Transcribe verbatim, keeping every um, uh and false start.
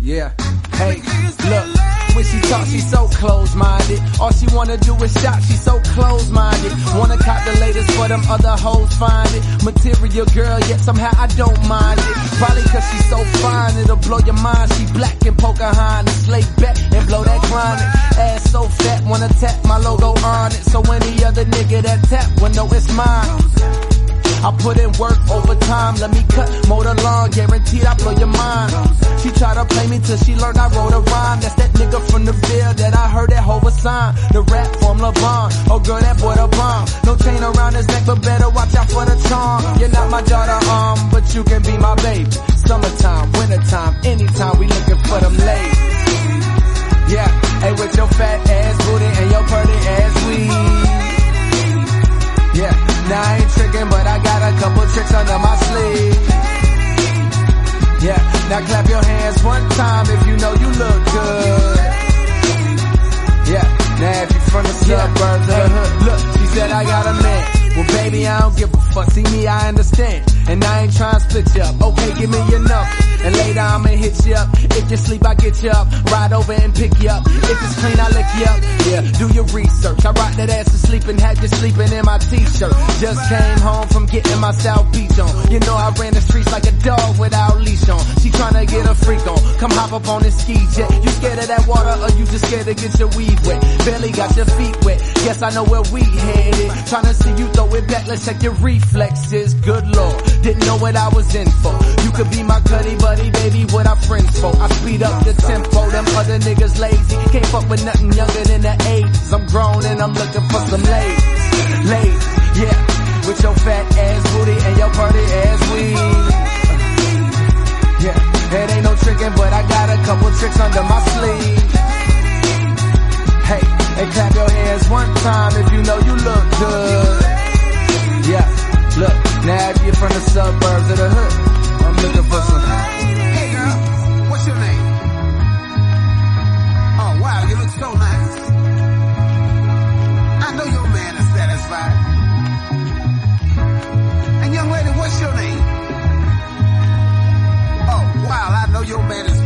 Yeah, hey, look, when she talk, she so close-minded. All she wanna do is shop, she so close-minded. Wanna cop the latest for them other hoes find it. Material girl, yet somehow I don't mind it. Probably cause she so fine, it'll blow your mind. She black and Pocahontas, slay back and blow that chronic. Ass so fat, wanna tap my logo on it. So any other nigga that tap, well, know it's mine. I put in work overtime, let me cut, mow the lawn, guaranteed I blow your mind. She try to play me till she learned I wrote a rhyme. That's that nigga from the Ville that I heard that Hova sign. The rap from LeBron, oh girl that boy the bomb. No chain around his neck but better watch out for the charm. You're not my daughter, um, but you can be my baby. Summertime, wintertime, anytime we looking for them ladies. Yeah, hey with your fat ass booty and your pretty ass weed. Yeah, now I ain't tricking, but I got a couple tricks under my sleeve. Yeah, now clap your hands one time if you know you look good. Yeah, now if you from the suburbs of the hood, look, she said I got a man. Well baby, I don't give a fuck, see me, I understand. And I ain't trying to split you up, okay, give me your number. And later I'ma hit you up, if you sleep I get you up. Ride over and pick you up, if it's clean I lick you up. Yeah, do your research, I rock that ass to sleep and had you sleeping in my t-shirt. Just came home from getting my South Beach on. You know I ran the streets like a dog without leash on. She tryna get a freak on, come hop up on this ski jet. You scared of that water or you just scared to get your weed wet? Barely got your feet wet, guess I know where we headed. Tryna see you throw it back, let's check your reflexes. Good lord, didn't know what I was in for. You could be my cuddy buddy, baby, what our friends for. I speed up the tempo, them other niggas lazy. Can't fuck with nothing younger than the eighties. I'm grown and I'm looking for some ladies. Ladies, yeah, with your fat ass booty and your pretty ass weed. Yeah, it ain't no tricking, but I got a couple tricks under my sleeve. Hey, and clap your hands one time if you know you look good. Yeah, look, now if you're from the suburbs of the hood, I'm looking for some. Hey girl, what's your name? Oh wow, you look so nice. I know your man is satisfied. And young lady, what's your name? Oh wow, I know your man is